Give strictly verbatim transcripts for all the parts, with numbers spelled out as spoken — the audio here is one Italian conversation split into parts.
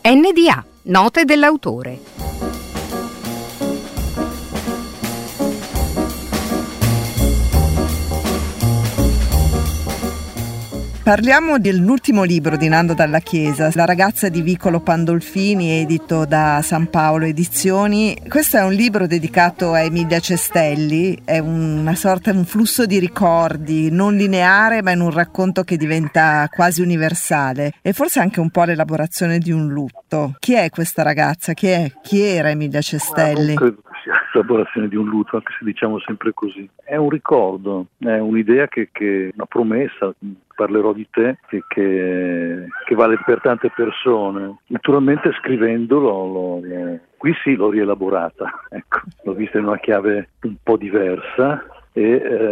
N D A, note dell'autore. Parliamo dell'ultimo libro di Nando Dalla Chiesa, La ragazza di Vicolo Pandolfini, edito da San Paolo Edizioni. Questo è un libro dedicato a Emilia Cestelli, è una sorta, un flusso di ricordi non lineare, ma in un racconto che diventa quasi universale, e forse anche un po' l'elaborazione di un lutto. Chi è questa ragazza? Chi è? Chi era Emilia Cestelli? Non credo che sia l'elaborazione di un lutto, anche se diciamo sempre così. È un ricordo, è un'idea che, che una promessa. Parlerò di te che, che, che vale per tante persone. Naturalmente scrivendolo lo, lo, qui sì l'ho rielaborata, ecco, l'ho vista in una chiave un po' diversa e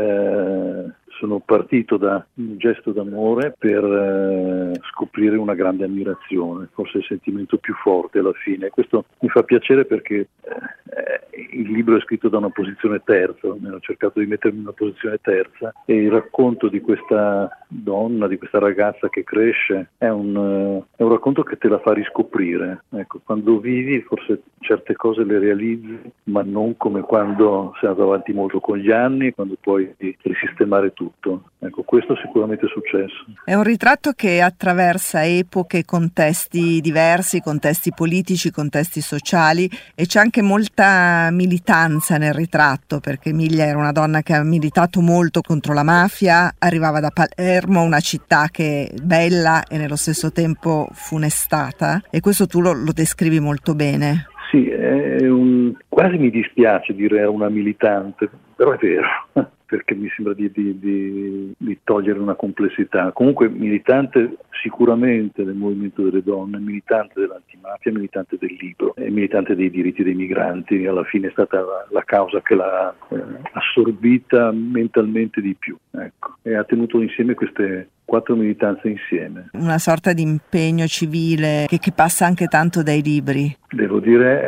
eh, sono partito da un gesto d'amore per eh, scoprire una grande ammirazione, forse il sentimento più forte alla fine. Questo mi fa piacere perché eh, il libro è scritto da una posizione terza, ho cercato di mettermi in una posizione terza, e il racconto di questa donna, di questa ragazza che cresce, è un, uh, è un racconto che te la fa riscoprire. Ecco, quando vivi forse certe cose le realizzi, ma non come quando sei andato avanti molto con gli anni, quando puoi risistemare tutto. Ecco, questo sicuramente è successo. È un ritratto che attraversa epoche, contesti diversi, contesti politici, contesti sociali, e c'è anche molta militanza nel ritratto, perché Emilia era una donna che ha militato molto contro la mafia, arrivava da Palermo, una città che è bella e nello stesso tempo funestata, e questo tu lo, lo descrivi molto bene. Sì, è un, quasi mi dispiace dire una militante, però è vero, perché mi sembra di, di, di, di togliere una complessità. Comunque militante sicuramente del movimento delle donne, militante dell'antimafia, militante del libro, e militante dei diritti dei migranti. Alla fine è stata la, la causa che l'ha eh, assorbita mentalmente di più, ecco, e ha tenuto insieme queste quattro militanze insieme. Una sorta di impegno civile che, che passa anche tanto dai libri. Devo dire,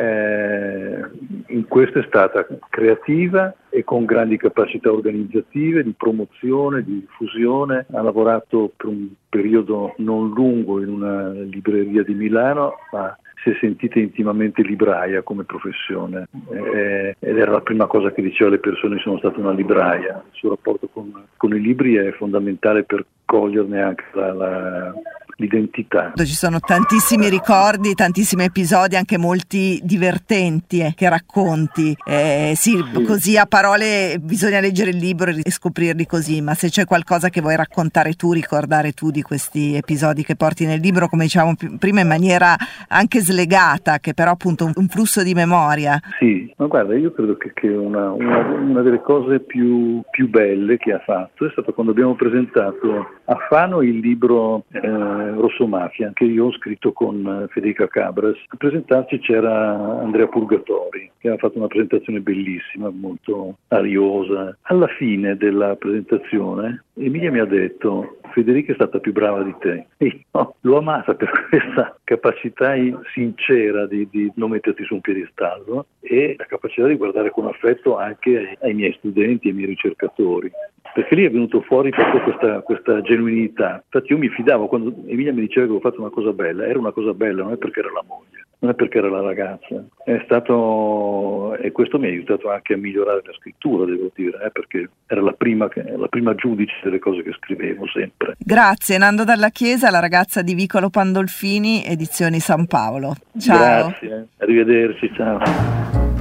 eh, in questo è stata creativa e con grandi capacità organizzative, di promozione, di diffusione. Ha lavorato per un periodo non lungo in una libreria di Milano, ma si è sentita intimamente libraia come professione, eh, ed era la prima cosa che diceva alle persone: sono stata una libraia. Il suo rapporto con, con i libri è fondamentale per coglierne anche la, la, l'identità. Ci sono tantissimi ricordi, tantissimi episodi, anche molti divertenti eh, che racconti. Eh, sì, sì, così a parole bisogna leggere il libro e scoprirli così, ma se c'è qualcosa che vuoi raccontare tu, ricordare tu di questi episodi che porti nel libro, come dicevamo prima, in maniera anche slegata, che però appunto un, un flusso di memoria. Sì, ma guarda, io credo che, che una, una, una delle cose più, più belle che ha fatto è stato quando abbiamo presentato a Fano il libro eh, Rosso Mafia, che io ho scritto con Federica Cabras. A presentarci c'era Andrea Purgatori, che ha fatto una presentazione bellissima, molto ariosa. Alla fine della presentazione Emilia mi ha detto: Federica è stata più brava di te. E io l'ho amata per questa capacità sincera di, di non metterti su un piedistallo, e la capacità di guardare con affetto anche ai, ai miei studenti, ai miei ricercatori. Perché lì è venuto fuori proprio questa, questa genuinità. Infatti io mi fidavo, quando Emilia mi diceva che avevo fatto una cosa bella, era una cosa bella, non è perché era la moglie, non è perché era la ragazza. È stato, e questo mi ha aiutato anche a migliorare la scrittura, devo dire, eh, perché era la prima, la prima giudice delle cose che scrivevo sempre. Grazie. Nando Dalla Chiesa, La ragazza di Vicolo Pandolfini, edizioni San Paolo. Ciao. Grazie, arrivederci, ciao.